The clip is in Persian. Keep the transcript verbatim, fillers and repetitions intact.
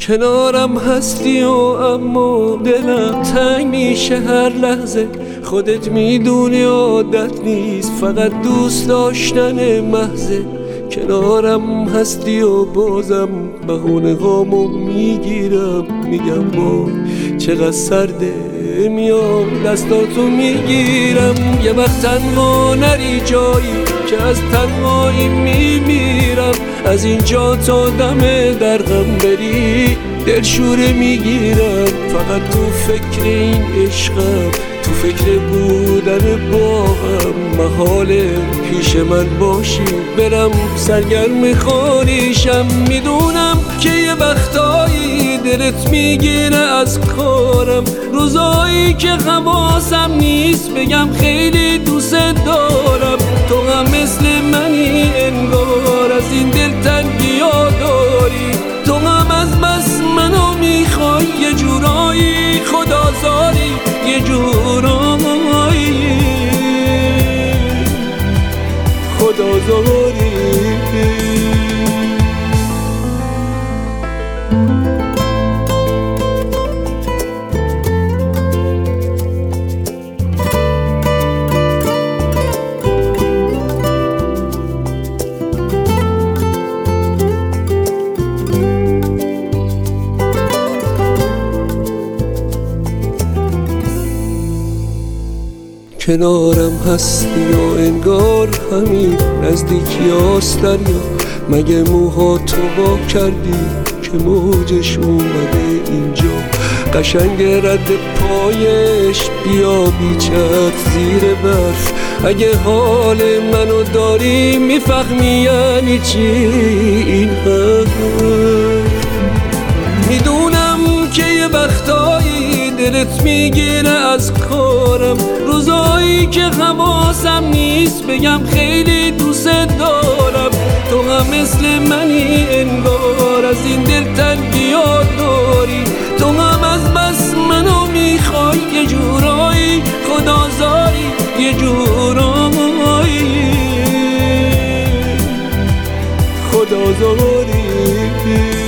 کنارم هستی و اما دلم تنگ میشه هر لحظه. خودت میدونی عادت نیست، فقط دوست داشتن محضه. کنارم هستی و بازم بهونه هامو میگیرم، میگم با چقدر سرده، میام دستاتو میگیرم. یه وقت تنها نری جایی که از تنهایی میمیرم. از اینجا تا دم درغم بری دلشوره میگیرم. فقط تو فکر این عشقم، تو فکر بودن با هم. محاله پیش من باشی برم سرگرم خانیشم. میدونم که یه وقتایی دلت میگیره از کارم، روزایی که حواسم نیست بگم خیلی دوست دارم. تو هم مثل منی انگار، از این دلتنگی ها داری. تو هم از بس منو میخوای، یه جورایی خدازاری، یه جورایی خدازاری. کنارم هستی و انگار همین نزدیکی هاست دریا. مگه موها تو با کردی که موجش اومده اینجا؟ قشنگ رد پایش بیا بیچت زیر برف. اگه حال منو داری میفهمی یعنی چی این حرف. میدونم که یه وقتایی دلت میگیره از کارم، روزایی که حواسم نیست بگم خیلی دوست دارم. تو هم مثل منی انگار، از این دلتنگی ها داری. تو هم از بس منو میخوای، یه جورایی خدازاری، یه جورایی خدازاری.